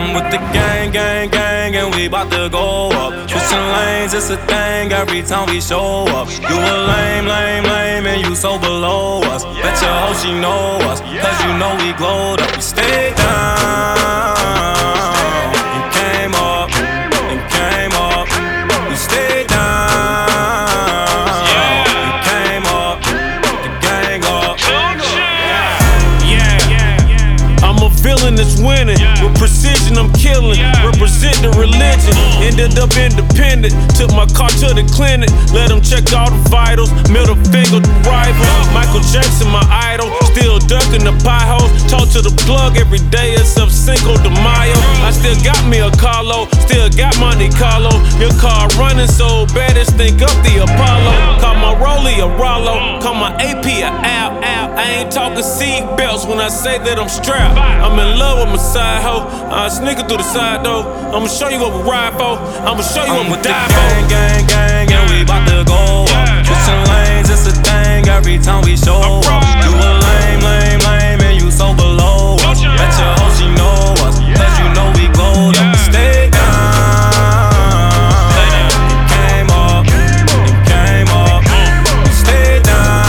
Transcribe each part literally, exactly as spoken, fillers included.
I'm with the gang, gang, gang, and we bout to go up. Switching lanes, it's a thing every time we show up. You a lame, lame, lame, and you so below us. Bet your hoe she know us, cause you know we glowed up. We stayed down and came up, and came up. We stayed down and came up, the gang up. Yeah, I'm a villain that's winning. With precision I'm killing, represent the religion. Ended up independent, took my car to the clinic. Let them check all the vitals, middle finger to rival. Michael Jackson my idol, still ducking the pie holes. Talk to the plug every day except Cinco de Mayo. I still got me a Carlo, still got Monte Carlo. Your car running so bad it's think up the Apollo. Call my Rollie a Rollo, call my A P a Al. I ain't talking seat belts when I say that I'm strapped. I'm in love with my side hoe, I sneak it through the side door. I'ma show you what we ride for, I'ma show you I'm what with we the die gang, for. gang, gang, and we bout to go up. Switching lanes, it's a thing every time we show up. You a lame, lame, lame, and you so below us. Bet your hoe she know us, cause you know we glowed up. We stayed down and came up, and came up. We stayed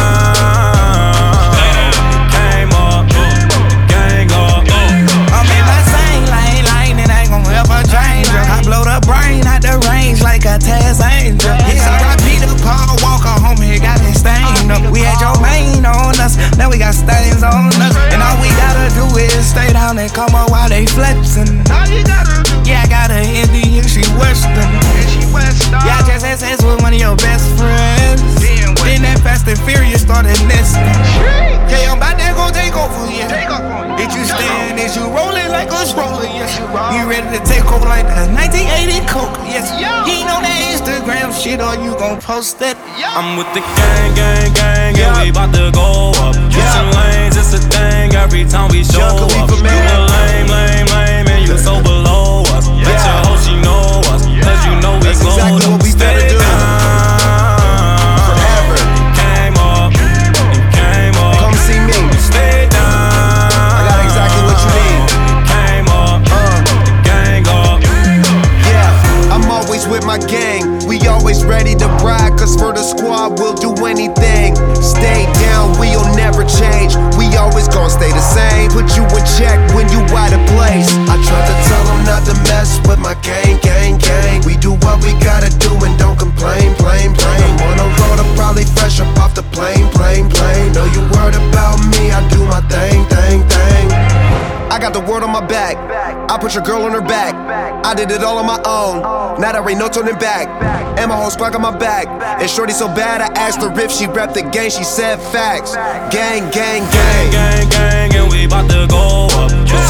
down and came up, the gang up. I'm in my same lane, lane, and ain't gon' ever change. I blow the brain out the range like a Taz Angel. It's R I P to Paul Walker, homie, it got me stained up. We had your main on us, now we got stains on us. And all we gotta do is stay down and come up while they flexin'. Yeah, I got a Indian, she Western. Yeah, I just had sex with one of your best friends. Then that Fast and Furious started nesting. Yeah, I'm about to go take over, yeah. Did you stand? Is you rolling like a stroller? Yes, you roll. You ready to take over like the nineteen eighty Coke? Yes, you ain't on that Instagram shit or you gon' post it. I'm with the gang, gang, gang, and we bout to go up. Switching lanes, it's a thing every time we show up. You a lame, lame, lame, and you so below us. Bet your hoe she know us, cause you know we glowed exactly up. what we better do. Forever. And came up, and came up. Come see me. Stay down. I got exactly what you need. And came up, the gang up. Yeah, I'm always with my gang. We always ready to ride, cause for the squad we'll do anything. Stay down, we'll never change. We always gon' stay the same. Put you in check when you out of place. I try to tell them not to mess with my gang, gang, gang. We do what we gotta do and don't complain, plain, plain. I'm on the road, I'm probably fresh up off the plane, plane, plane. Know you worried about me, I do my thing, thing, thing. I got the word on my back, I put your girl on her back. I did it all on my own, now there ain't no turning back. And my whole squad got my back. And shorty so bad, I asked her if she rep the gang, she said facts. Gang, gang, gang. Gang, gang, gang, and we bout to go up.